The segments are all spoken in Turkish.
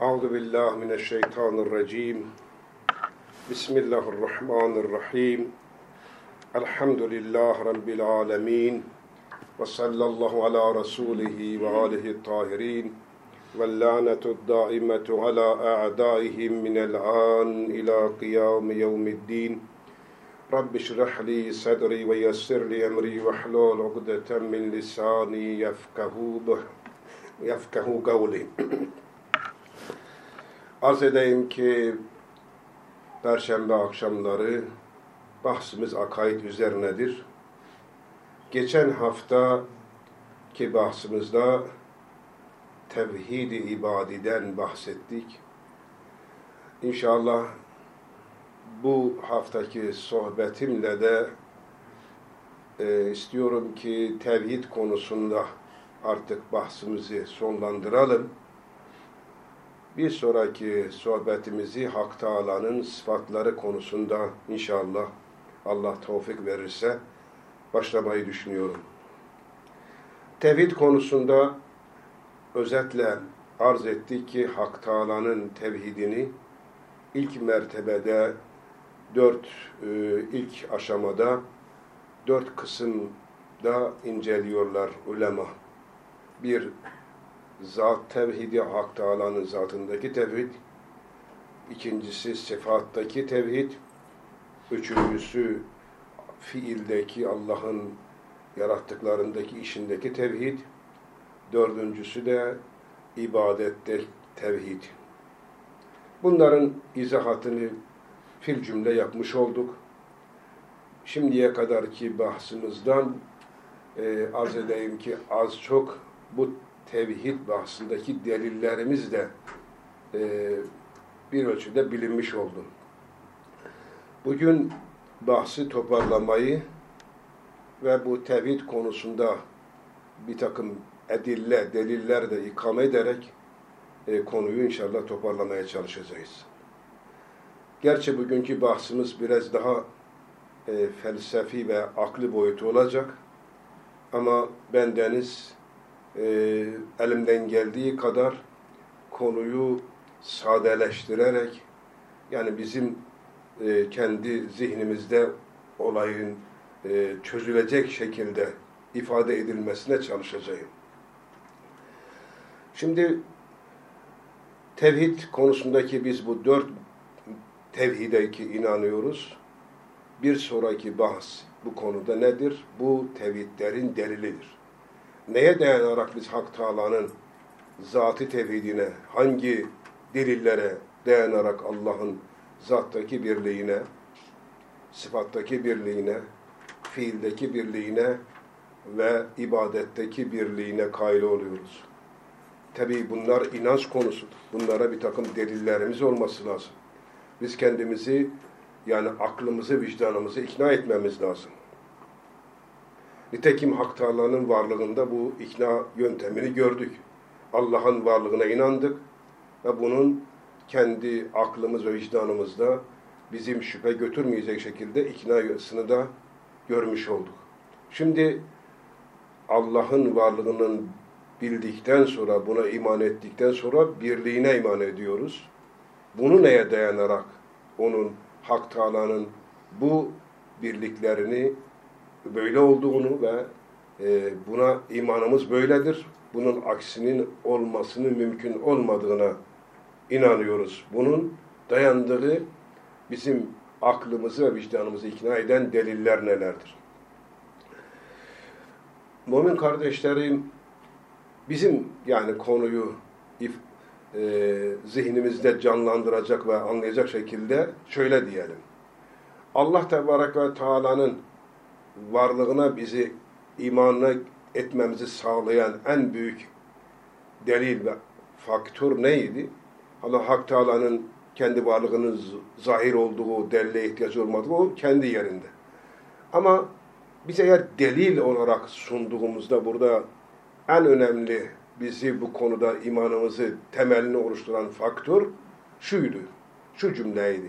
Euzu billahi mineşşeytanirracim. Bismillahirrahmanirrahim. Elhamdülillahi rabbil alamin. Ve sallallahu ala rasulihi ve alihi tahirin. Ve lanetud daimetu ala a'daihim minel an ila kıyam yevmiddin. Rabbi şrah li sadri ve yessir li emri ve hlul ukdeten min lisani yefkahu kavli. Arz edeyim ki Perşembe akşamları bahsimiz akaid üzerinedir. Geçen haftaki bahsimizde tevhid-i ibadiden bahsettik. İnşallah bu haftaki sohbetimle de istiyorum ki tevhid konusunda artık bahsimizi sonlandıralım. Bir sonraki sohbetimizi Hak Teâlâ'nın sıfatları konusunda inşallah Allah tevfik verirse başlamayı düşünüyorum. Tevhid konusunda özetle arz ettik ki Hak Teâlâ'nın tevhidini ilk mertebede ilk aşamada 4 kısımda inceliyorlar ulema. Bir, zat tevhidi, Hak Teâlâ'nın zatındaki tevhid. İkincisi sıfattaki tevhid. Üçüncüsü fiildeki, Allah'ın yarattıklarındaki işindeki tevhid. Dördüncüsü de ibadette tevhid. Bunların izahatını fil cümle yapmış olduk. Şimdiye kadarki bahsimizden arz edeyim ki az çok bu tevhid bahsindeki delillerimiz de bir ölçüde bilinmiş oldu. Bugün bahsi toparlamayı ve bu tevhid konusunda bir takım deliller de ikame ederek konuyu inşallah toparlamaya çalışacağız. Gerçi bugünkü bahsimiz biraz daha felsefi ve akli boyutu olacak. Ama bendeniz elimden geldiği kadar konuyu sadeleştirerek, yani bizim kendi zihnimizde olayın çözülecek şekilde ifade edilmesine çalışacağım. Şimdi tevhid konusundaki biz bu 4 tevhide ki inanıyoruz. Bir sonraki bahs bu konuda nedir? Bu tevhidlerin delilidir. Neye dayanarak biz Hak Teâlâ'nın zatı tevhidine, hangi delillere dayanarak Allah'ın zattaki birliğine, sıfattaki birliğine, fiildeki birliğine ve ibadetteki birliğine kail oluyoruz? Tabii bunlar inanç konusudur. Bunlara bir takım delillerimiz olması lazım. Biz kendimizi, yani aklımızı, vicdanımızı ikna etmemiz lazım. Nitekim Hak Teâlâ'nın varlığında bu ikna yöntemini gördük. Allah'ın varlığına inandık ve bunun kendi aklımız ve vicdanımızda bizim şüphe götürmeyecek şekilde iknasını da görmüş olduk. Şimdi Allah'ın varlığının bildikten sonra, buna iman ettikten sonra birliğine iman ediyoruz. Bunu neye dayanarak onun, Hak Teâlâ'nın bu birliklerini böyle olduğunu ve buna imanımız böyledir, bunun aksinin olmasının mümkün olmadığına inanıyoruz. Bunun dayandığı bizim aklımızı ve vicdanımızı ikna eden deliller nelerdir? Mümin kardeşlerim, bizim yani konuyu zihnimizde canlandıracak ve anlayacak şekilde şöyle diyelim. Allah Tebarek ve Teala'nın varlığına bizi imanına etmemizi sağlayan en büyük delil ve faktör neydi? Allah Hak Teala'nın kendi varlığının zahir olduğu, delile ihtiyacı olmadığı o kendi yerinde. Ama biz eğer delil olarak sunduğumuzda burada en önemli bizi bu konuda imanımızı temelini oluşturan faktör şuydu, şu cümleydi.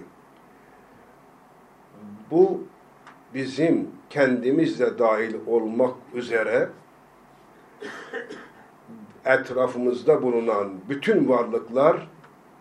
Bu bizim kendimizle dahil olmak üzere etrafımızda bulunan bütün varlıklar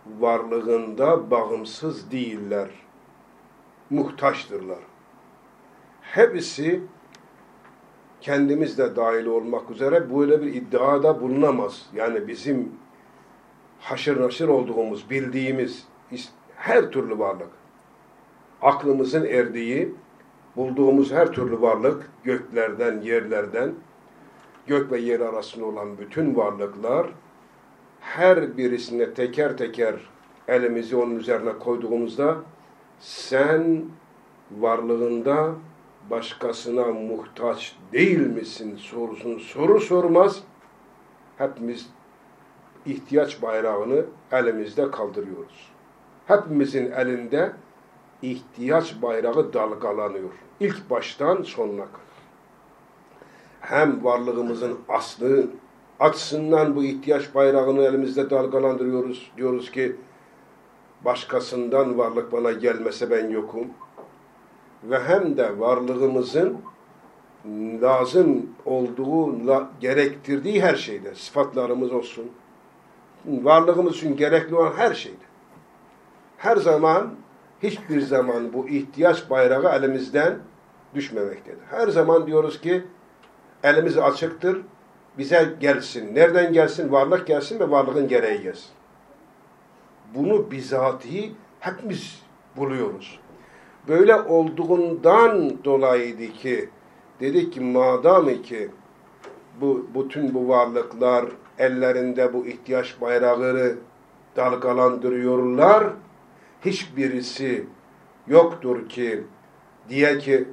varlığında bağımsız değiller. Muhtaçtırlar. Hepsi kendimiz de dahil olmak üzere böyle bir iddiada bulunamaz. Yani bizim haşır naşır olduğumuz, bildiğimiz her türlü varlık, aklımızın erdiği, bulduğumuz her türlü varlık, göklerden, yerlerden, gök ve yer arasında olan bütün varlıklar, her birisine teker teker elimizi onun üzerine koyduğumuzda, sen varlığında başkasına muhtaç değil misin sorusunu soru sormaz, hepimiz ihtiyaç bayrağını elimizde kaldırıyoruz. Hepimizin elinde ihtiyaç bayrağı dalgalanıyor. İlk baştan sonuna kadar. Hem varlığımızın aslı açısından bu ihtiyaç bayrağını elimizde dalgalandırıyoruz. Diyoruz ki başkasından varlık bana gelmese ben yokum. Ve hem de varlığımızın lazım olduğu, gerektirdiği her şeyde, sıfatlarımız olsun, varlığımız için gerekli olan her şeyde. Her zaman, hiçbir zaman bu ihtiyaç bayrağı elimizden düşmemektedir. Her zaman diyoruz ki, elimiz açıktır, bize gelsin. Nereden gelsin? Varlık gelsin ve varlığın gereği gelsin. Bunu bizatihi hepimiz buluyoruz. Böyle olduğundan dolayıydı ki, dedik ki madem ki bütün bu varlıklar ellerinde bu ihtiyaç bayrağını dalgalandırıyorlar, hiçbirisi yoktur ki diye ki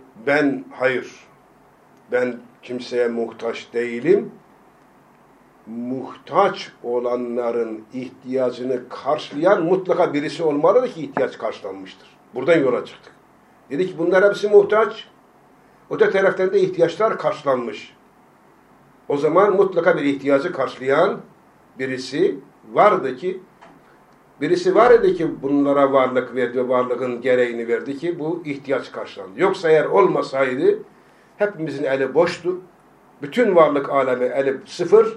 ben kimseye muhtaç değilim. Muhtaç olanların ihtiyacını karşılayan mutlaka birisi olmalıdır ki ihtiyaç karşılanmıştır. Buradan yola çıktık. Dedi ki bunlar hepsi muhtaç. Öte taraftan da ihtiyaçlar karşılanmış. O zaman mutlaka bir ihtiyacı karşılayan birisi vardı ki bunlara varlık verdi ve varlığın gereğini verdi ki bu ihtiyaç karşılandı. Yoksa eğer olmasaydı hepimizin eli boştu. Bütün varlık alemi eli sıfır.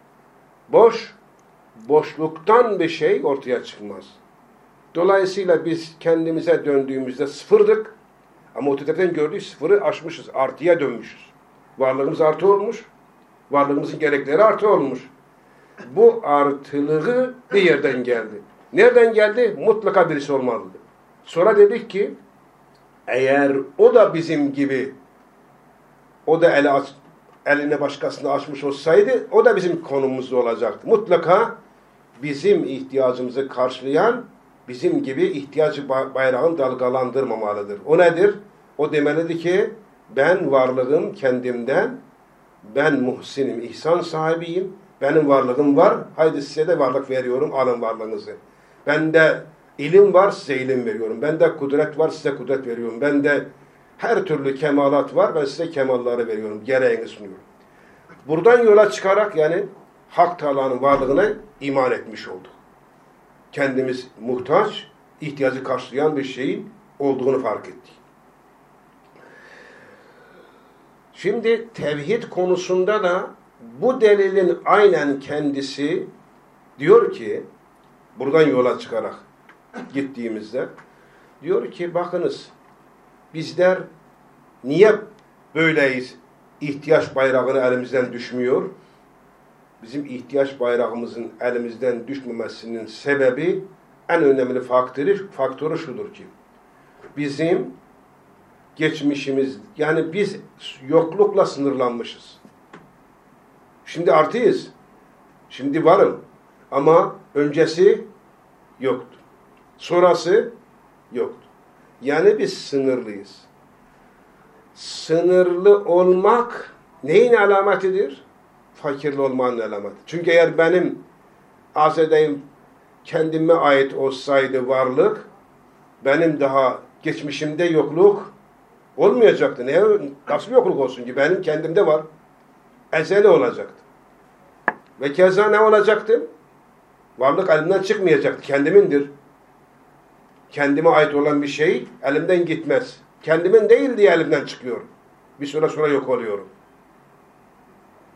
Boşluktan bir şey ortaya çıkmaz. Dolayısıyla biz kendimize döndüğümüzde sıfırdık. Ama o taraftan gördüğü sıfırı aşmışız. Artıya dönmüşüz. Varlığımız artı olmuş. Varlığımızın gerekleri artı olmuş. Bu artılığı bir yerden geldi. Nereden geldi? Mutlaka birisi olmalıdır. Sonra dedik ki eğer o da bizim gibi o da eline başkasını açmış olsaydı o da bizim konumumuzda olacaktı. Mutlaka bizim ihtiyacımızı karşılayan bizim gibi ihtiyacı bayrağını dalgalandırmamalıdır. O nedir? O demelidir ki ben varlığım kendimden, ben muhsinim, ihsan sahibiyim, benim varlığım var, haydi size de varlık veriyorum, alın varlığınızı. Bende ilim var, size ilim veriyorum. Bende kudret var, size kudret veriyorum. Bende her türlü kemalat var, ben size kemalları veriyorum, gereğini sunuyorum. Buradan yola çıkarak yani Hak Teâlâ'nın varlığına iman etmiş olduk. Kendimiz muhtaç, ihtiyacı karşılayan bir şeyin olduğunu fark ettik. Şimdi tevhid konusunda da bu delilin aynen kendisi diyor ki, buradan yola çıkarak gittiğimizde, diyor ki bakınız, bizler niye böyleyiz, ihtiyaç bayrağını elimizden düşmüyor? Bizim ihtiyaç bayrağımızın elimizden düşmemesinin sebebi, en önemli faktörü şudur ki, bizim geçmişimiz, yani biz yoklukla sınırlanmışız. Şimdi artıyız, şimdi varım ama öncesi yoktu, sonrası yoktu. Yani biz sınırlıyız. Sınırlı olmak neyin alametidir? Fakirli olmanın alameti. Çünkü eğer benim arz edeyim kendime ait olsaydı varlık, benim daha geçmişimde yokluk olmayacaktı. Nasıl bir yokluk olsun ki? Benim kendimde var. Ezeli olacaktı. Ve keza ne olacaktı? Varlık elimden çıkmayacaktı. Kendimindir. Kendime ait olan bir şey elimden gitmez. Kendimin değil diye elimden çıkıyor. Bir süre sonra yok oluyorum.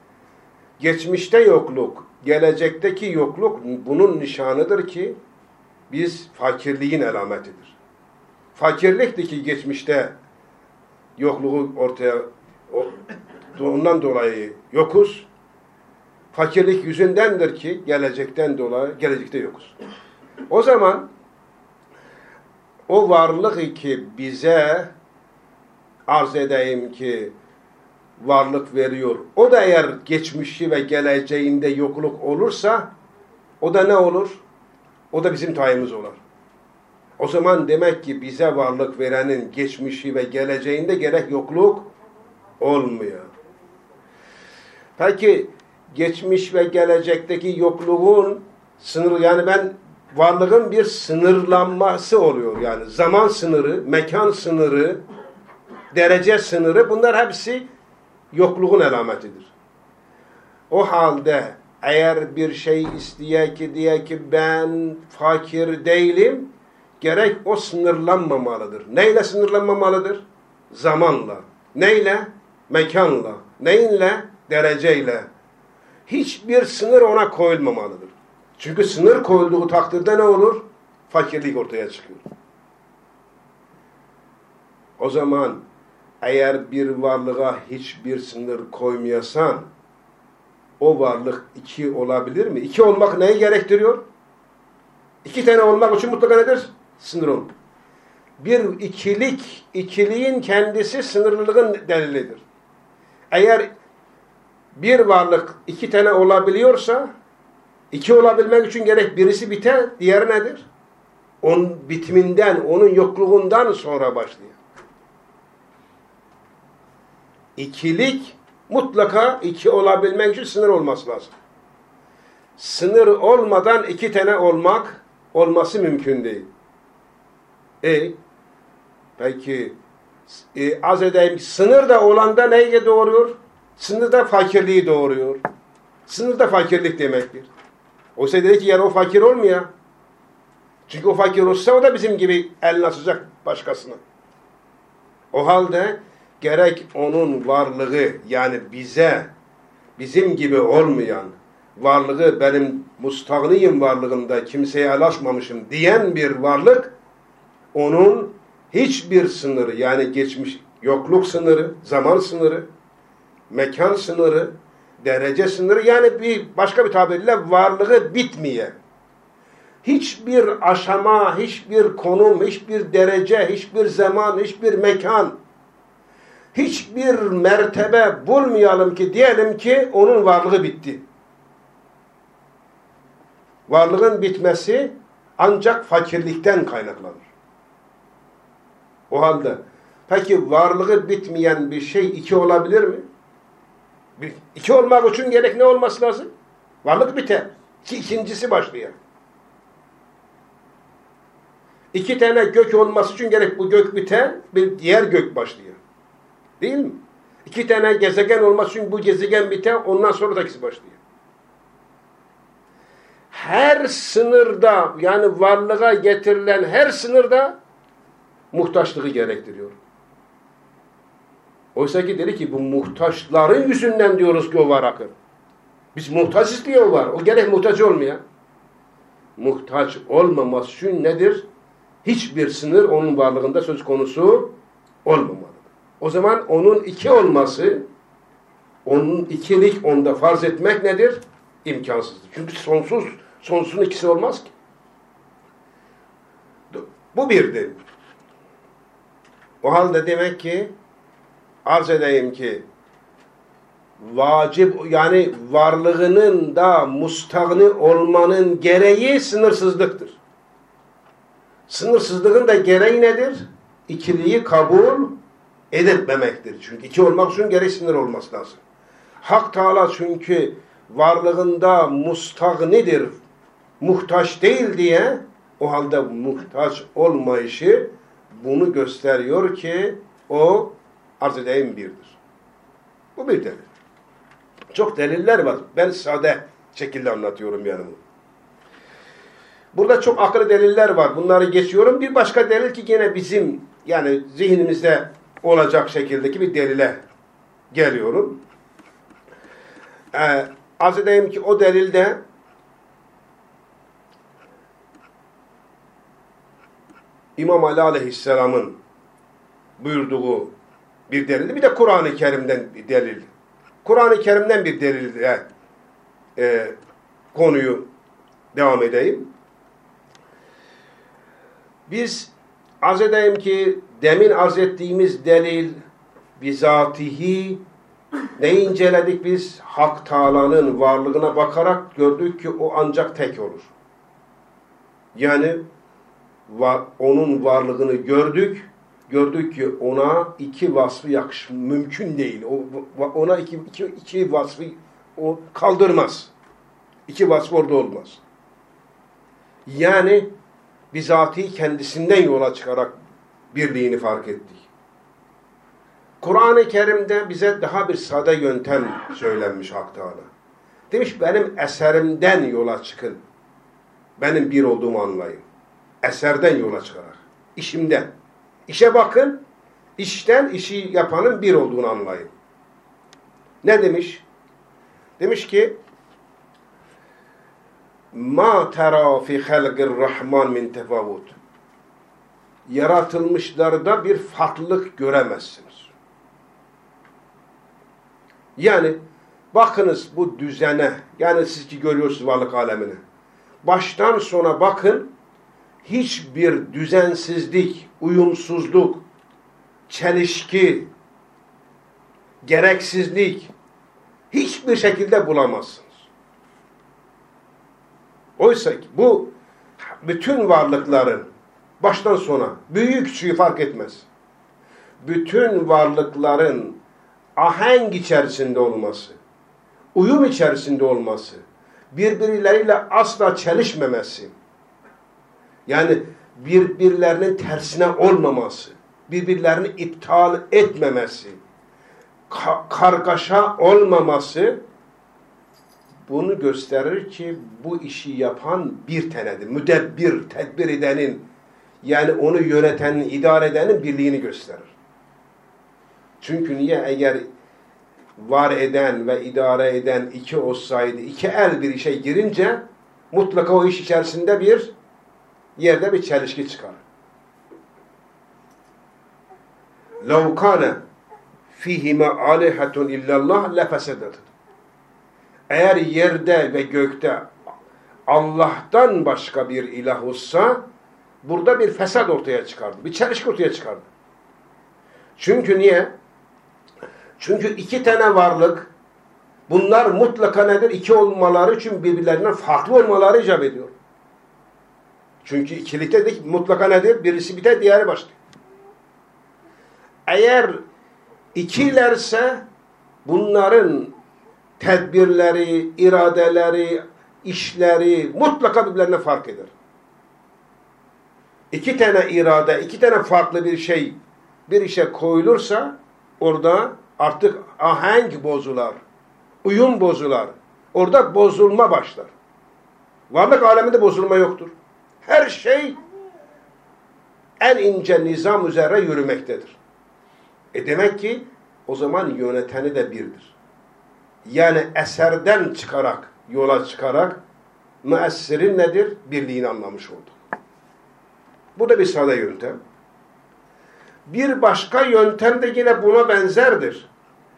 Geçmişte yokluk, gelecekteki yokluk bunun nişanıdır ki biz fakirliğin alametidir. Fakirlikti ki geçmişte yokluğu ortaya, ondan dolayı yokuz. Fakirlik yüzündendir ki gelecekten dolayı, gelecekte yokuz. O zaman o varlık ki bize arz edeyim ki varlık veriyor. O da eğer geçmişi ve geleceğinde yokluk olursa o da ne olur? O da bizim tayımız olur. O zaman demek ki bize varlık verenin geçmişi ve geleceğinde gerek yokluk olmuyor. Peki geçmiş ve gelecekteki yokluğun sınırı, yani ben varlığın bir sınırlanması oluyor. Yani zaman sınırı, mekan sınırı, derece sınırı, bunlar hepsi yokluğun alametidir. O halde eğer bir şey isteye ki diye ki ben fakir değilim, gerek o sınırlanmamalıdır. Neyle sınırlanmamalıdır? Zamanla. Neyle? Mekanla. Neyinle? Dereceyle. Hiçbir sınır ona koyulmamalıdır. Çünkü sınır koyulduğu takdirde ne olur? Fakirlik ortaya çıkıyor. O zaman eğer bir varlığa hiçbir sınır koymayasan, o varlık iki olabilir mi? İki olmak neyi gerektiriyor? İki tane olmak için mutlaka nedir? Sınır olmak. Bir ikiliğin kendisi sınırlılığın delilidir. Eğer bir varlık iki tane olabiliyorsa, iki olabilmek için gerek birisi biter, diğeri nedir? Onun bitiminden, onun yokluğundan sonra başlıyor. İkilik mutlaka iki olabilmek için sınır olması lazım. Sınır olmadan iki tane olması mümkün değil. Peki az edeyim, sınır da olanda neyi doğuruyor? Sınır da fakirliği doğuruyor. Sınır da fakirlik demektir. Oysa dedi ki yani o fakir olmuyor. Çünkü o fakir olsa o da bizim gibi elini açacak başkasına. O halde gerek onun varlığı, yani bizim gibi olmayan varlığı, benim müstahniyim varlığında kimseye alaşmamışım diyen bir varlık, onun hiçbir sınırı, yani geçmiş yokluk sınırı, zaman sınırı, mekan sınırı, derece sınırı, yani başka bir tabirle varlığı bitmeye, hiçbir aşama, hiçbir konum, hiçbir derece, hiçbir zaman, hiçbir mekan, hiçbir mertebe bulmayalım ki diyelim ki onun varlığı bitti. Varlığın bitmesi ancak fakirlikten kaynaklanır. O halde peki varlığı bitmeyen bir şey iki olabilir mi? İki olmak için gerek ne olması lazım? Varlık biter. İkincisi başlıyor. İki tane gök olması için gerek bu gök biter, bir diğer gök başlıyor. Değil mi? İki tane gezegen olması için bu gezegen biter, ondan sonra da ikisi başlıyor. Her sınırda, yani varlığa getirilen her sınırda muhtaçlığı gerektiriyor. Oysa ki dedi ki bu muhtaçların yüzünden diyoruz ki o var akıl. Biz muhtaçız diye o var. O gerek muhtaç olmuyor. Muhtaç olmaması için nedir? Hiçbir sınır onun varlığında söz konusu olmamalıdır. O zaman onun iki olması, onun ikilik onda farz etmek nedir? İmkansızdır. Çünkü sonsuzun ikisi olmaz ki. Bu birdir. O halde demek ki arz edeyim ki vacip, yani varlığının da müstahni olmanın gereği sınırsızlıktır. Sınırsızlığın da gereği nedir? İkiliği kabul etmemektir. Çünkü iki olmak için gerek sınır olması lazım. Hak Teala çünkü varlığında müstahnidir, muhtaç değil diye, o halde muhtaç olmayışı bunu gösteriyor ki o arz edeyim birdir. Bu bir delil. Çok deliller var. Ben sade şekilde anlatıyorum yani bunu. Burada çok akıllı deliller var. Bunları geçiyorum. Bir başka delil ki yine bizim yani zihnimizde olacak şekildeki bir delile geliyorum. Arz edeyim ki o delilde İmam Ali Aleyhisselam'ın buyurduğu bir delil. Bir de Kur'an-ı Kerim'den bir delil. Kur'an-ı Kerim'den bir delille konuyu devam edeyim. Biz arz edeyim ki demin arz ettiğimiz delil bizatihi neyi inceledik biz? Hak Teâlâ'nın varlığına bakarak gördük ki o ancak tek olur. Yani onun varlığını gördük. Gördük ki ona iki vasfı mümkün değil. Ona iki vasfı o kaldırmaz. İki vasf orada olmaz. Yani bizatihi kendisinden yola çıkarak birliğini fark ettik. Kur'an-ı Kerim'de bize daha bir sade yöntem söylenmiş Hak Teâlâ. Demiş benim eserimden yola çıkın. Benim bir olduğumu anlayın. Eserden yola çıkarak. İşimden. İşe bakın. İşten işi yapanın bir olduğunu anlayın. Ne demiş? Demiş ki مَا تَرَى فِي خَلْقِ الرَّحْمَانِ مِنْ تَفَاوُتٍ Yaratılmışlarda bir farklılık göremezsiniz. Yani bakınız bu düzene, yani siz ki görüyorsunuz varlık alemini. Baştan sona bakın, hiçbir düzensizlik, uyumsuzluk, çelişki, gereksizlik hiçbir şekilde bulamazsınız. Oysa ki bu bütün varlıkların baştan sona, büyük küçüğü fark etmez. Bütün varlıkların ahenk içerisinde olması, uyum içerisinde olması, birbirleriyle asla çelişmemesi, yani birbirlerinin tersine olmaması, birbirlerini iptal etmemesi, kargaşa olmaması, bunu gösterir ki bu işi yapan bir tanedir. Müdebbir, tedbir edenin, yani onu yönetenin, idare edenin birliğini gösterir. Çünkü niye? Eğer var eden ve idare eden iki olsaydı, iki el bir işe girince mutlaka o iş içerisinde bir yerde bir çelişki çıkar. لَوْ كَانَ فِيهِمَا عَلِهَةٌ اِلَّا اللّٰهِ لَفَسَدَتْ Eğer yerde ve gökte Allah'tan başka bir ilah olsa burada bir fesat ortaya çıkardı. Bir çelişki ortaya çıkardı. Çünkü niye? Çünkü iki tane varlık, bunlar mutlaka nedir? İki olmaları için birbirlerinden farklı olmaları icap ediyor. Çünkü ikilikte de mutlaka nedir? Birisi biter, diğeri başlıyor. Eğer ikilerse bunların tedbirleri, iradeleri, işleri mutlaka birbirlerine fark eder. İki tane irade, iki tane farklı bir şey bir işe koyulursa orada artık ahenk bozular, uyum bozular. Orada bozulma başlar. Varlık aleminde bozulma yoktur. Her şey en ince nizam üzere yürümektedir. Demek ki o zaman yöneteni de birdir. Yani eserden çıkarak, yola çıkarak müessirin nedir? Birliğini anlamış olduk. Bu da bir sade yöntem. Bir başka yöntem de yine buna benzerdir.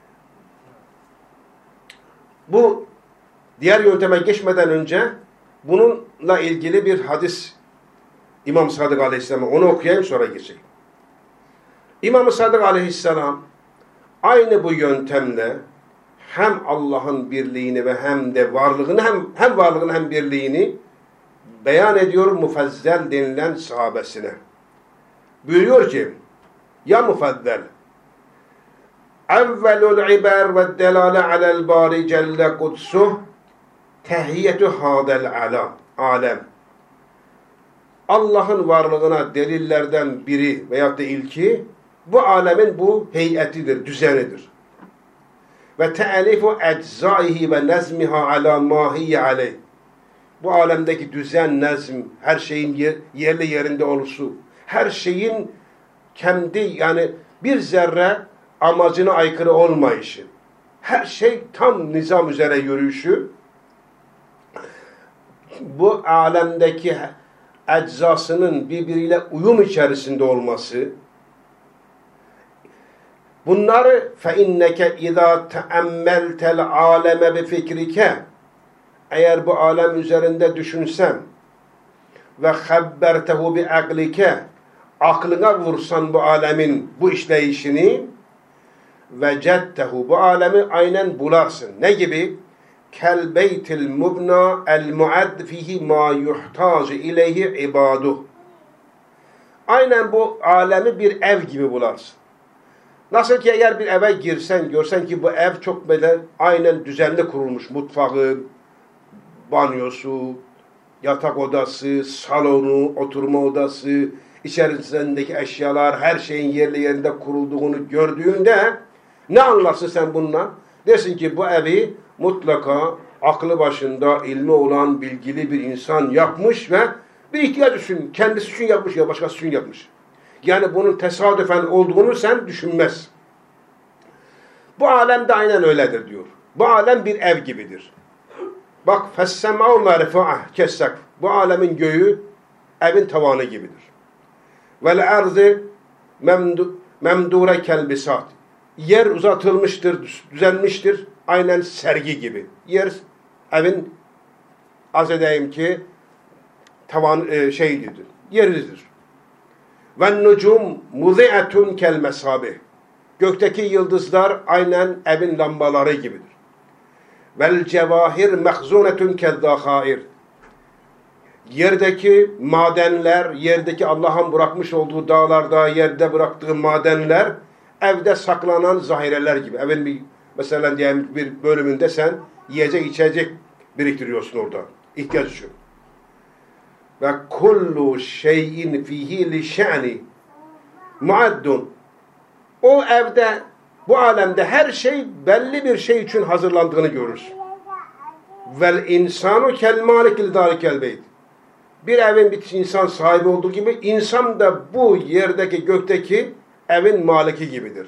Bu diğer yönteme geçmeden önce bununla ilgili bir hadis İmam Sadık Aleyhisselam'a, onu okuyayım sonra geçeyim. İmam Sadık Aleyhisselam aynı bu yöntemle hem Allah'ın birliğini ve hem de varlığını hem varlığını hem birliğini beyan ediyor Mufezzel denilen sahabesine. Buyuruyor ki ya Mufezzel evvelul ibar ve delale alel bari celle kudsuh tehiyyetu hadel alem. Allah'ın varlığına delillerden biri veyahut da ilki bu alemin bu heyetidir, düzenidir. Ve te'alifu eczaihi ve nezmiha ala mahiyye aleyh. Bu alemdeki düzen, nezm, her şeyin yerli yerinde oluşu, her şeyin kendi yani bir zerre amacına aykırı olmayışı, her şey tam nizam üzere yürüyüşü, bu alemdeki eczasının birbiriyle uyum içerisinde olması, bunları فَاِنَّكَ اِذَا تَأَمَّلْتَ الْعَالَمَ بِفِكْرِكَ eğer bu alem üzerinde düşünsen ve خَبَّرْتَهُ بِعَقْلِكَ aklına vursan bu alemin bu işleyişini وَجَدْتَهُ bu alemi aynen bularsın. Ne gibi? كَالْبَيْتِ الْمُبْنَى الْمُعَدْ فِيهِ مَا يُحْتَاجِ اِلَيْهِ عِبَادُهُ aynen bu alemi bir ev gibi bularsın. Nasıl ki eğer bir eve girsen, görsen ki bu ev çok böyle aynen düzenli kurulmuş. Mutfağı, banyosu, yatak odası, salonu, oturma odası, içerisindeki eşyalar, her şeyin yerli yerinde kurulduğunu gördüğünde ne anlarsın sen bundan? Dersin ki bu evi mutlaka aklı başında, ilmi olan, bilgili bir insan yapmış ve bir ihtiyaç için, kendisi için yapmış ya başkası için yapmış. Yani bunun tesadüfen olduğunu sen düşünmez. Bu alem de aynen öyledir diyor. Bu alem bir ev gibidir. Bak فَالسَّمْعُ مَرْفَعَهْ kessek. Bu alemin göğü evin tavanı gibidir. وَالْاَرْضِ مَمْدُورَ كَالْبِسَاتِ yer uzatılmıştır, düzenmiştir. Aynen sergi gibi. Yer evin az edeyim ki tavan şeyidir, yeridir. وَالنُّجُمْ مُذِعَةٌ كَالْمَسَابِهِ gökteki yıldızlar aynen evin lambaları gibidir. وَالْجَوَاهِرْ مَخْزُونَةٌ كَالذَّخَائِرِ yerdeki madenler, yerdeki Allah'ın bırakmış olduğu dağlarda, yerde bıraktığı madenler, evde saklanan zahireler gibi. Evin bir, mesela diyelim bir bölümünde sen yiyecek, içecek biriktiriyorsun orada. İhtiyaç için. Ve kullu şeyin fihi li şe'ni muaddun. O evde, bu alemde her şey belli bir şey için hazırlandığını görürsün. Vel insanu kel malikil darikel beyt. Bir evin bir insan sahibi olduğu gibi insan da bu yerdeki, gökteki evin maliki gibidir.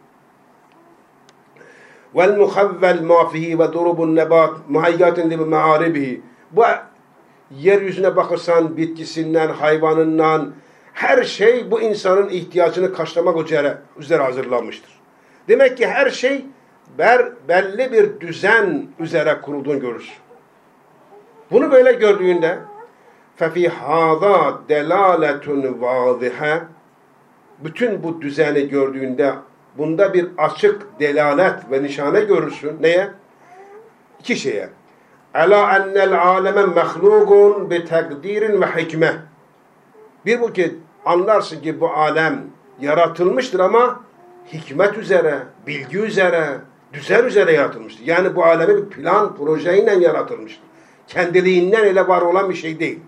Vel muhavvel ma fihi ve durubun nebat muhayyatin li ma'aribihi. Bu yeryüzüne bakırsan bitkisinden, hayvanından her şey bu insanın ihtiyacını karşılamak üzere hazırlanmıştır. Demek ki her şey belli bir düzen üzere kurulduğunu görürsün. Bunu böyle gördüğünde فَفِي هَذَا دَلَالَةٌ وَاضِحَةٌ bütün bu düzeni gördüğünde bunda bir açık delalet ve nişane görürsün. Neye? İki şeye. اَلَا اَنَّ الْعَالَمَ مَخْلُوقٌ بِتَقْدِيرٍ وَحِكْمَةٍ bir bu ki anlarsın ki bu alem yaratılmıştır ama hikmet üzere, bilgi üzere, düzen üzere yaratılmıştır. Yani bu alemi bir plan, projeyle yaratılmıştır. Kendiliğinden öyle var olan bir şey değil.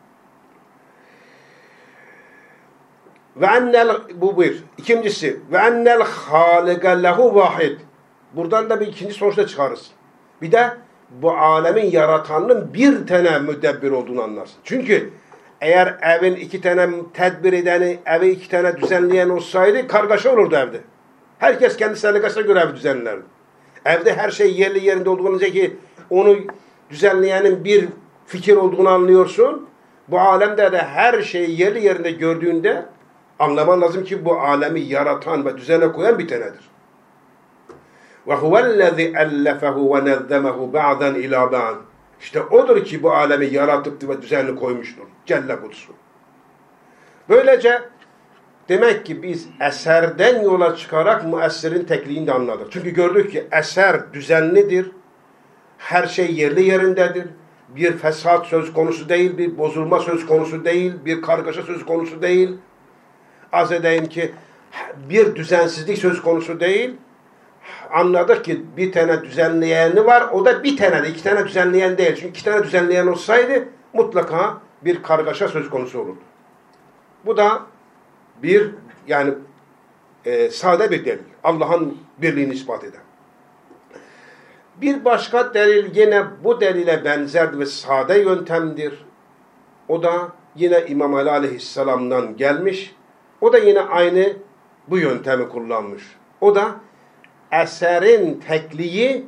Ve ennel bu bir. İkincisi ve ennel hâlige lehu vahid. Buradan da bir ikinci sonuçta çıkarız. Bir de bu alemin yaratanının bir tane müdebbir olduğunu anlarsın. Çünkü eğer evin iki tane tedbir edeni, evi iki tane düzenleyen olsaydı kargaşa olurdu evde. Herkes kendi selikasına göre evi düzenlerdi. Evde her şey yerli yerinde olduğunu ki onu düzenleyenin bir fikir olduğunu anlıyorsun. Bu alemde de her şeyi yerli yerinde gördüğünde anlaman lazım ki bu alemi yaratan ve düzene koyan bir tanedir. وَهُوَ الَّذِي أَلَّفَهُ وَنَذَّمَهُ بَعْدًا اِلَى بَعْدٍ İşte odur ki bu alemi yaratıp ve düzenli koymuştur. Celle Kudüs'ü. Böylece demek ki biz eserden yola çıkarak müesserin tekliğini de anladık. Çünkü gördük ki eser düzenlidir. Her şey yerli yerindedir. Bir fesat söz konusu değil, bir bozulma söz konusu değil, bir kargaşa söz konusu değil. Az edeyim ki bir düzensizlik söz konusu değil. Anladık ki bir tane düzenleyeni var. O da bir tane de, iki tane düzenleyen değil. Çünkü iki tane düzenleyen olsaydı mutlaka bir kargaşa söz konusu olurdu. Bu da bir yani sade bir delil. Allah'ın birliğini ispat eden. Bir başka delil yine bu delile benzer ve sade yöntemdir. O da yine İmam Ali Aleyhisselam'dan gelmiş. O da yine aynı bu yöntemi kullanmış. O da eserin tekliği,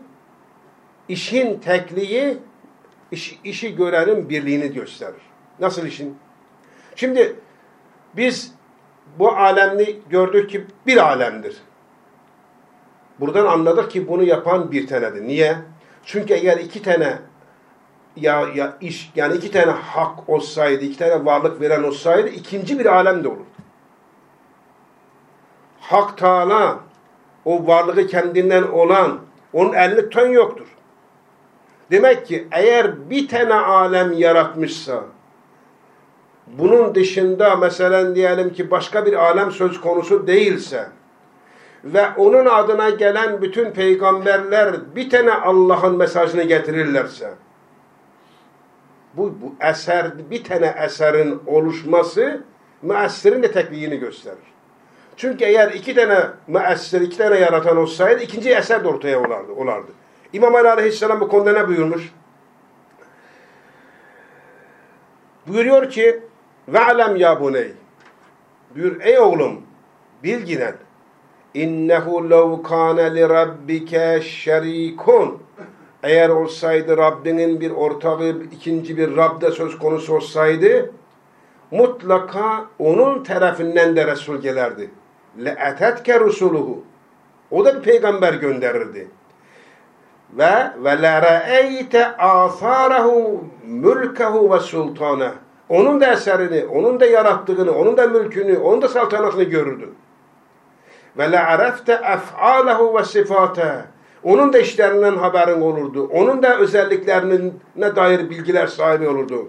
işin tekliği, işi görenin birliğini gösterir. Nasıl işin? Şimdi biz bu alemni gördük ki bir alemdir. Buradan anladık ki bunu yapan bir tanedir. Niye? Çünkü eğer iki tane iş, yani iki tane hak olsaydı, iki tane varlık veren olsaydı ikinci bir alem de olurdu. Hak Teala o varlığı kendinden olan, onun elini tutan yoktur. Demek ki eğer bir tane alem yaratmışsa, bunun dışında mesela diyelim ki başka bir alem söz konusu değilse ve onun adına gelen bütün peygamberler bir tane Allah'ın mesajını getirirlerse, bu eser, bir tane eserin oluşması müessirin de tekliğini gösterir. Çünkü eğer iki tane müessir, iki tane yaratan olsaydı ikinci eser de ortaya olardı. İmam Ali Aleyhisselam bu konuda ne buyurmuş? Buyuruyor ki ve'lem ya buney, buyur ey oğlum, bilginen innehu lev kâne li rabbike şerîkun, eğer olsaydı Rabbinin bir ortağı, ikinci bir Rab'de söz konusu olsaydı mutlaka onun tarafından da Resul gelerdi. لَاَتَتْكَ رُسُلُهُ, o da bir peygamber gönderirdi. Ve لَرَأَيْتَ آثَارَهُ مُلْكَهُ وَسُلْطَانَهُ, onun da eserini, onun da yarattığını, onun da mülkünü, onun da saltanatını görürdün. وَلَعَرَفْتَ أَفْعَالَهُ وَصِفَاتَهُ, onun da işlerinden haberin olurdu. Onun da özelliklerine dair bilgiler sahibi olurdu.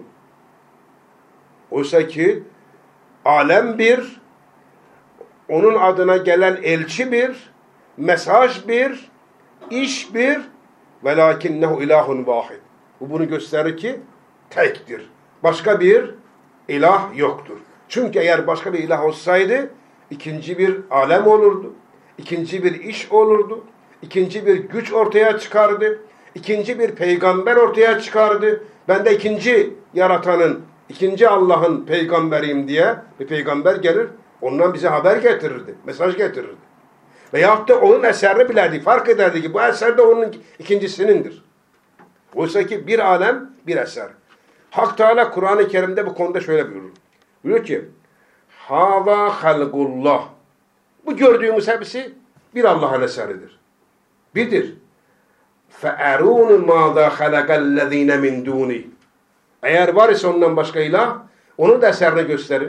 Oysa ki alem bir, onun adına gelen elçi bir, mesaj bir, iş bir, velakinnehu ilahun vahid. Bu bunu gösterir ki tektir. Başka bir ilah yoktur. Çünkü eğer başka bir ilah olsaydı ikinci bir alem olurdu, ikinci bir iş olurdu, ikinci bir güç ortaya çıkardı, ikinci bir peygamber ortaya çıkardı. Ben de ikinci yaratanın, ikinci Allah'ın peygamberiyim diye bir peygamber gelir, ondan bize haber getirirdi, mesaj getirirdi. Veyahut da onun eserini bilerdi, fark ederdi ki bu eser de onun ikincisinindir. Oysa ki bir alem, bir eser. Hak Teala Kur'an-ı Kerim'de bu konuda şöyle buyurur. Buyuruyor ki, hâvâ halgullah. Bu gördüğümüz hepsi bir Allah'ın eseridir. Birdir. فَاَرُونُ مَاذَا خَلَقَ الَّذ۪ينَ مِنْ دُونِهِ. Eğer var ise ondan başka ilah, onun da eserini gösterin.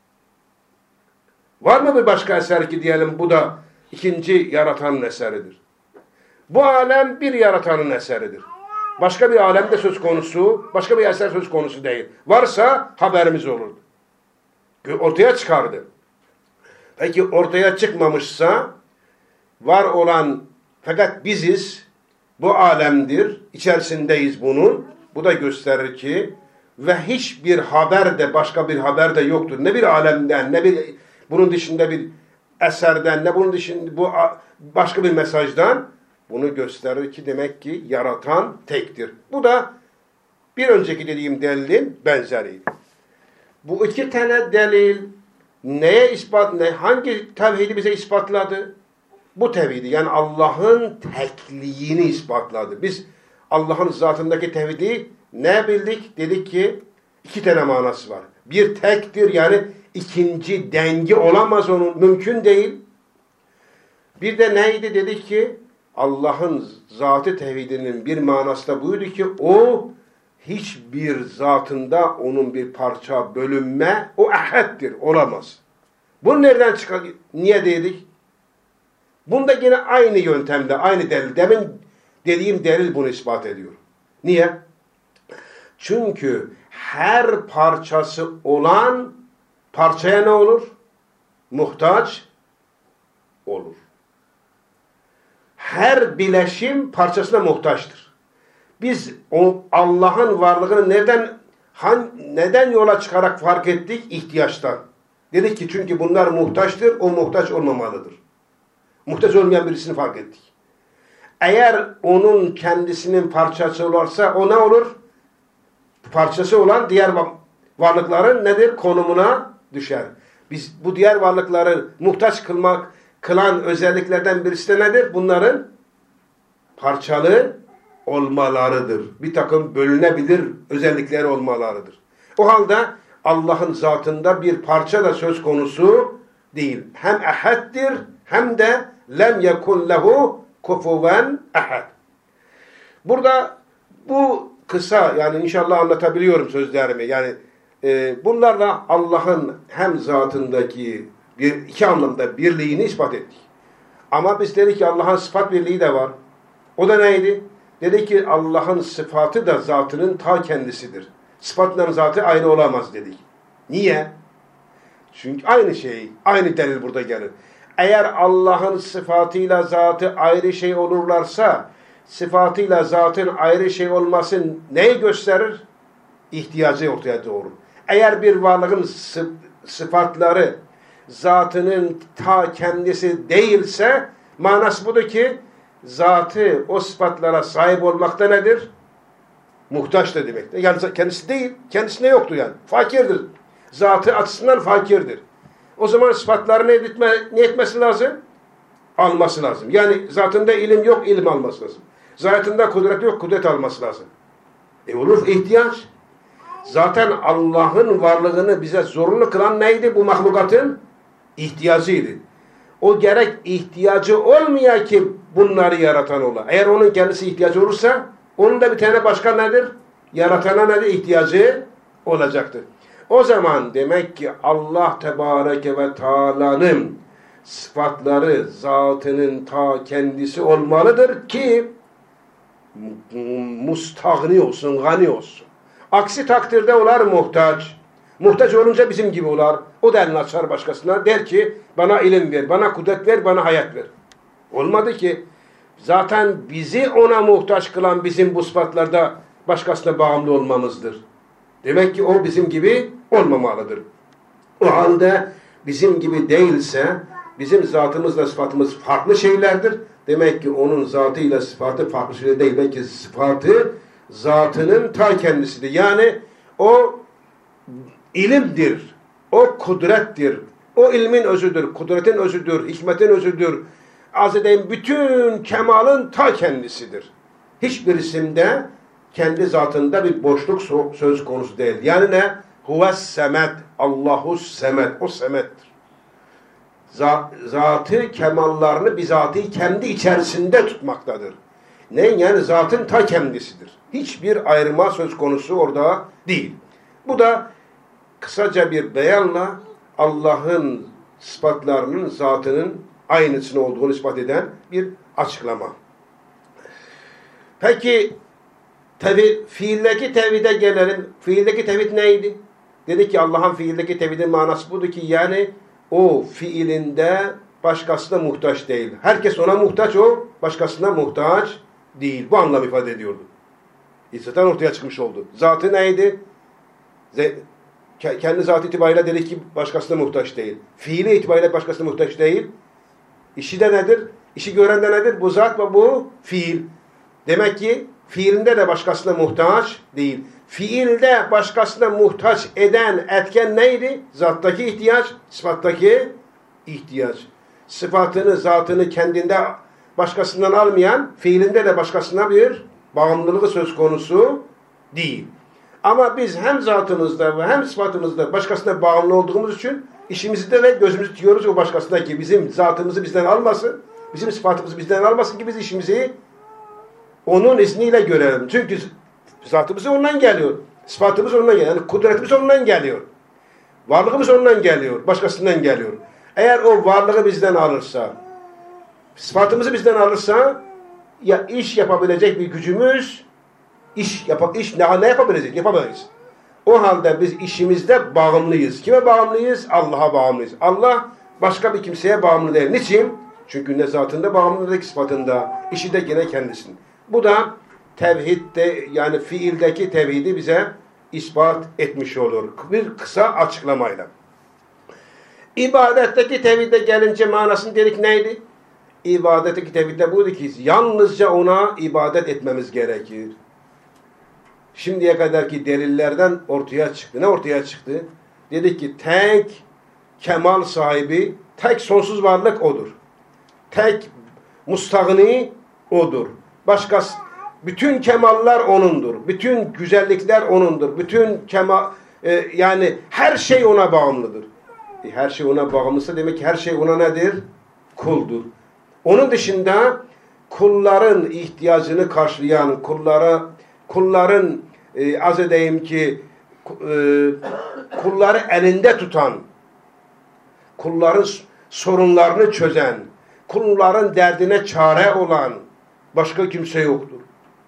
Var mı bir başka eser ki diyelim bu da ikinci yaratanın eseridir? Bu alem bir yaratanın eseridir. Başka bir alemde söz konusu, başka bir eser söz konusu değil. Varsa haberimiz olurdu. Ortaya çıkardı. Peki ortaya çıkmamışsa, var olan fakat biziz, bu alemdir, içerisindeyiz bunun. Bu da gösterir ki ve hiçbir haber de başka bir haber de yoktur. Ne bir alemden, ne bir bunun dışında bir eserden, ne bunun dışında bu başka bir mesajdan, bunu gösterir ki demek ki yaratan tektir. Bu da bir önceki dediğim delilin benzeriydi. Bu iki tane delil neye hangi tevhidi bize ispatladı? Bu tevhidi, yani Allah'ın tekliğini ispatladı. Biz Allah'ın zatındaki tevhidi ne bildik? Dedik ki iki tane manası var. Bir tektir, yani ikinci dengi olamaz onun, mümkün değil. Bir de neydi? Dedik ki Allah'ın zatı tevhidinin bir manası da buydu ki o hiçbir zatında onun bir parça bölünme, o ahaddir, olamaz. Bunu nereden çıkar? Niye dedik? Bunda yine aynı yöntemde, aynı delil. Demin dediğim delil bunu ispat ediyor. Niye? Çünkü her parçası olan parçaya ne olur? Muhtaç olur. Her bileşim parçasına muhtaçtır. Biz Allah'ın varlığını neden yola çıkarak fark ettik? İhtiyaçtan. Dedik ki çünkü bunlar muhtaçtır, o muhtaç olmamalıdır. Muhtaç olmayan birisini fark ettik. Eğer onun kendisinin parçası olursa o ne olur? Parçası olan diğer varlıkların nedir? Konumuna düşer. Biz bu diğer varlıkları muhtaç kılan özelliklerden birisi de nedir? Bunların parçalı olmalarıdır. Bir takım bölünebilir özellikleri olmalarıdır. O halde Allah'ın zatında bir parça da söz konusu değil. Hem ehaddir hem de lem yekun lehu kufuven ehad. Burada bu kısa, yani inşallah anlatabiliyorum sözlerimi. Yani bunlarla Allah'ın hem zatındaki iki anlamda birliğini ispat ettik. Ama biz dedik ki Allah'ın sıfat birliği de var. O da neydi? Dedi ki Allah'ın sıfatı da zatının ta kendisidir. Sıfatların zatı ayrı olamaz dedik. Niye? Çünkü aynı şey, aynı delil burada gelir. Eğer Allah'ın sıfatıyla zatı ayrı şey olurlarsa, sıfatıyla zatın ayrı şey olması neyi gösterir? İhtiyacı ortaya doğurur. Eğer bir varlığın sıfatları zatının ta kendisi değilse, manası budur ki zatı o sıfatlara sahip olmakta nedir? Muhtaçtır demektir. Yani kendisi değil, kendisine yoktur yani. Fakirdir. Zatı açısından fakirdir. O zaman sıfatları ne etmesi lazım? Alması lazım. Yani zatında ilim yok, ilim alması lazım. Zatında kudret yok, kudret alması lazım. Olur ihtiyaç. Zaten Allah'ın varlığını bize zorunlu kılan neydi bu mahlukatın? İhtiyacıydı. O gerek ihtiyacı olmaya ki bunları yaratan ola. Eğer onun kendisi ihtiyacı olursa, onun da bir tane başka nedir? Yaratana nedir? İhtiyacı olacaktır. O zaman demek ki Allah Tebareke ve Teala'nın sıfatları zatının ta kendisi olmalıdır ki mustagni olsun, gani olsun. Aksi takdirde olar muhtaç. Muhtaç olunca bizim gibi olar. O da elini açar başkasına. Der ki bana ilim ver, bana kudret ver, bana hayat ver. Olmadı ki. Zaten bizi ona muhtaç kılan bizim bu sıfatlarda başkasına bağımlı olmamızdır. Demek ki o bizim gibi olmamalıdır. O halde bizim gibi değilse bizim zatımızla sıfatımız farklı şeylerdir. Demek ki onun zatıyla sıfatı farklı şeyler değil. Belki sıfatı zatının ta kendisidir. Yani o ilimdir, o kudrettir, o ilmin özüdür, kudretin özüdür, hikmetin özüdür. Arz edeyim, bütün kemalın ta kendisidir. Hiçbir isimde kendi zatında bir boşluk söz konusu değil. Yani ne? Huves semed, Allahus semed, o semeddir. Zatı kemallarını bizatihi kendi içerisinde tutmaktadır. Ne? Yani zatın ta kendisidir. Hiçbir ayrıma söz konusu orada değil. Bu da kısaca bir beyanla Allah'ın sıfatlarının zatının aynısını olduğunu ispat eden bir açıklama. Peki fiildeki tevhide gelelim. Fiildeki tevhid neydi? Dedi ki Allah'ın fiildeki tevhidin manası budur ki yani o fiilinde başkasına muhtaç değil. Herkes ona muhtaç, o başkasına muhtaç değil. Bu anlam ifade ediyordu. İsa'dan ortaya çıkmış oldu. Zatı neydi? Kendi zatı itibariyle dedi ki başkasına muhtaç değil. Fiili itibariyle başkasına muhtaç değil. İşi de nedir? İşi gören de nedir? Bu zat ve bu fiil. Demek ki fiilinde de başkasına muhtaç değil. Fiilde başkasına muhtaç eden etken neydi? Zattaki ihtiyaç, sıfattaki ihtiyaç. Sıfatını, zatını kendinde başkasından almayan, fiilinde de başkasına bir bağımlılığı söz konusu değil. Ama biz hem zatımızda ve hem sıfatımızda başkasına bağımlı olduğumuz için işimizde ve gözümüzü tutuyoruz o başkasına ki bizim zatımızı bizden almasın, bizim sıfatımızı bizden almasın ki biz işimizi onun izniyle görelim. Çünkü zatımız ondan geliyor. Sıfatımız ondan geliyor. Yani kudretimiz ondan geliyor. Varlığımız ondan geliyor. Başkasından geliyor. Eğer o varlığı bizden alırsa, sıfatımızı bizden alırsa ya iş yapabilecek bir gücümüz, ne yapabileceğiz? Yapamayız. O halde biz işimizde bağımlıyız. Kime bağımlıyız? Allah'a bağımlıyız. Allah başka bir kimseye bağımlı değil. Niçin? Çünkü ne zatında bağımlı değil, sıfatında. İşi de yine kendisinin. Bu da tevhidde, yani fiildeki tevhidi bize ispat etmiş olur. Bir kısa açıklamayla. İbadetteki tevhide gelince manasını dedik neydi? İbadetteki tevhidde buydu ki yalnızca ona ibadet etmemiz gerekir. Şimdiye kadarki delillerden ortaya çıktı. Ne ortaya çıktı? Dedik ki tek kemal sahibi, tek sonsuz varlık odur. Tek mustagni odur. Başkası, bütün kemallar O'nundur. Bütün güzellikler O'nundur. Bütün Yani her şey ona bağımlıdır. Her şey ona bağımlısa demek ki her şey ona nedir? Kuldur. Onun dışında kulların ihtiyacını karşılayan, kulların az edeyim ki kulları elinde tutan, kulların sorunlarını çözen, kulların derdine çare olan başka kimse yoktur.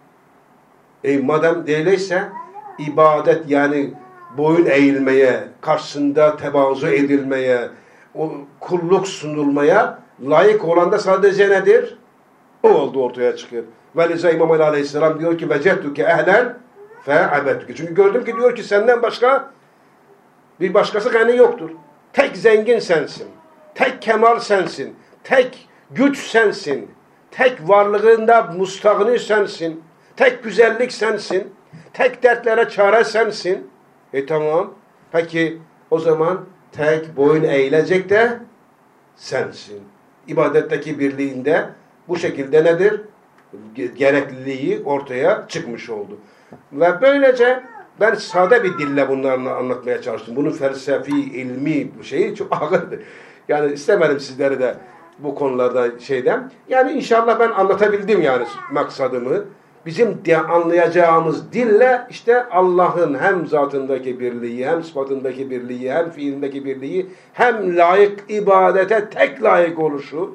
Madem öyleyse ibadet yani boyun eğilmeye, karşısında tevazu edilmeye, o kulluk sunulmaya layık olan da sadece nedir? O oldu ortaya çıkıyor. Velize İmam Ali Aleyhisselam diyor ki vecehtuke ehlen fe'abettuke. Çünkü gördüm ki diyor ki senden başka bir başkası gani yoktur. Tek zengin sensin. Tek kemal sensin. Tek güç sensin. Tek varlığında mustağni sensin. Tek güzellik sensin. Tek dertlere çare sensin. Tamam. Peki o zaman tek boyun eğilecek de sensin. İbadetteki birliğinde bu şekilde nedir? Gerekliliği ortaya çıkmış oldu. Ve böylece ben sade bir dille bunları anlatmaya çalıştım. Bunun felsefi, ilmi bu şeyi çok ağırdı. Yani istemedim sizleri de bu konularda şeyden. Yani inşallah ben anlatabildim yani maksadımı. Bizim de anlayacağımız dille işte Allah'ın hem zatındaki birliği, hem sıfatındaki birliği, hem fiilindeki birliği, hem layık ibadete tek layık oluşu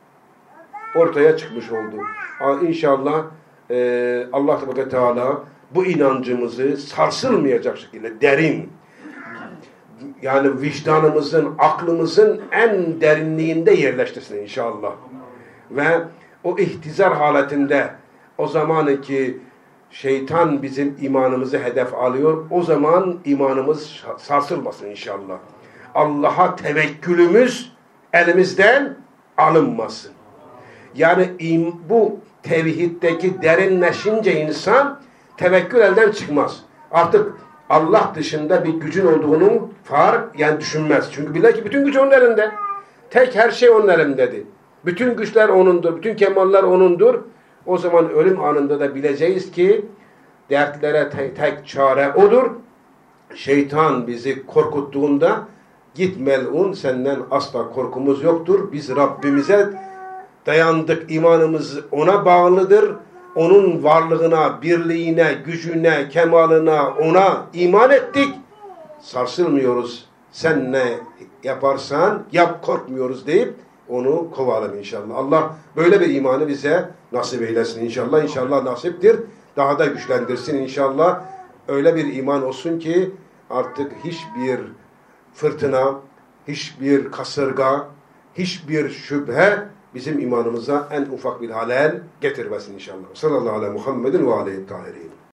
ortaya çıkmış oldu. İnşallah Allah Teala bu inancımızı sarsılmayacak şekilde derin, yani vicdanımızın, aklımızın en derinliğinde yerleştirsin inşallah. Ve o ihtizar haletinde o zamanki şeytan bizim imanımızı hedef alıyor. O zaman imanımız sarsılmasın inşallah. Allah'a tevekkülümüz elimizden alınmasın. Yani bu tevhiddeki derinleşince insan tevekkül elden çıkmaz. Artık Allah dışında bir gücün olduğunu yani düşünmez. Çünkü bilir ki bütün güç onun elinde. Tek her şey onun elindedir. Bütün güçler onundur. Bütün kemaller onundur. O zaman ölüm anında da bileceğiz ki dertlere tek çare odur. Şeytan bizi korkuttuğunda git melun, senden asla korkumuz yoktur. Biz Rabbimize dayandık. İmanımız ona bağlıdır. Onun varlığına, birliğine, gücüne, kemalına ona iman ettik. Sarsılmıyoruz. Sen ne yaparsan yap, korkmuyoruz deyip onu kovalım inşallah. Allah böyle bir imanı bize nasip eylesin inşallah. İnşallah nasiptir. Daha da güçlendirsin inşallah. Öyle bir iman olsun ki artık hiçbir fırtına, hiçbir kasırga, hiçbir şüphe bizim imanımıza en ufak bir halel getirmesin inşallah. Sallallahu aleyhi ve Muhammedin ve aleyhi tahirin.